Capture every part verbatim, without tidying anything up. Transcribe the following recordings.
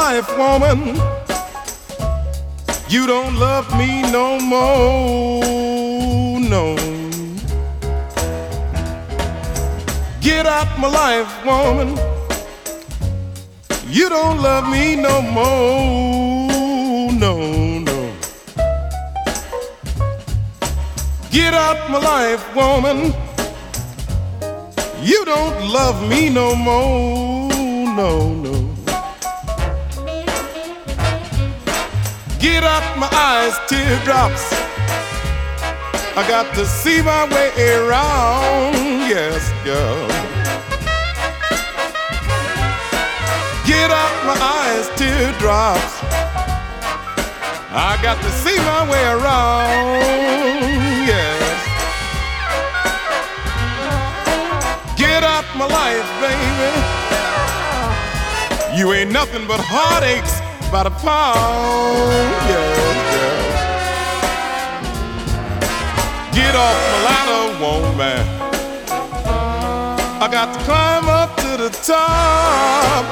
life, woman. You don't love me no more, no. Get out my life, woman. You don't love me no more, no, no. Get out my life, woman. You don't love me no more, no, no. Get out my eyes, teardrops. I got to see my way around, yes, girl. Get out my eyes, teardrops. I got to see my way around, yes. Get out my life, baby. You ain't nothing but heartaches by the pound, yes, girl. Get off my ladder, woman. I got to climb up to the top.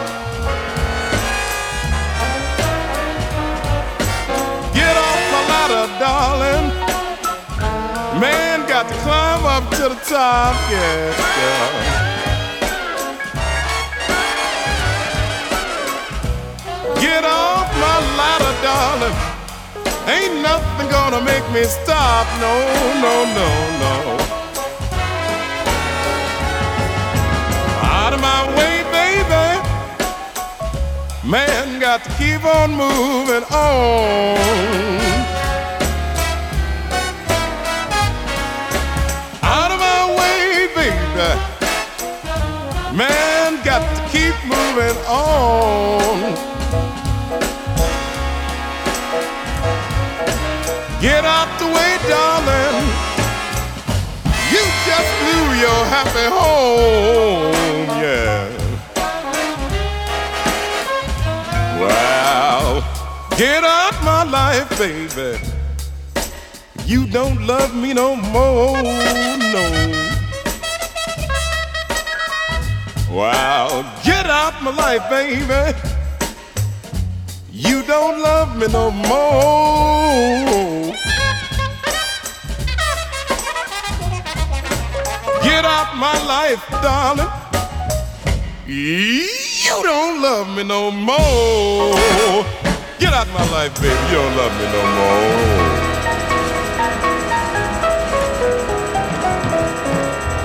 Get off my ladder, darling. Man, got to climb up to the top, yes, girl. Get off my ladder, darling. Ain't nothing gonna make me stop, no, no, no, no. Out of my way, baby. Man, got to keep on moving on. Out of my way, baby. Man, got to keep moving on. Get out the way, darling. You just blew your happy home, yeah. Well, get out my life, baby. You don't love me no more, no. Wow, get out my life, baby. You don't love me no more. Get out my life, darling. You don't love me no more. Get out my life, baby. You don't love me no more.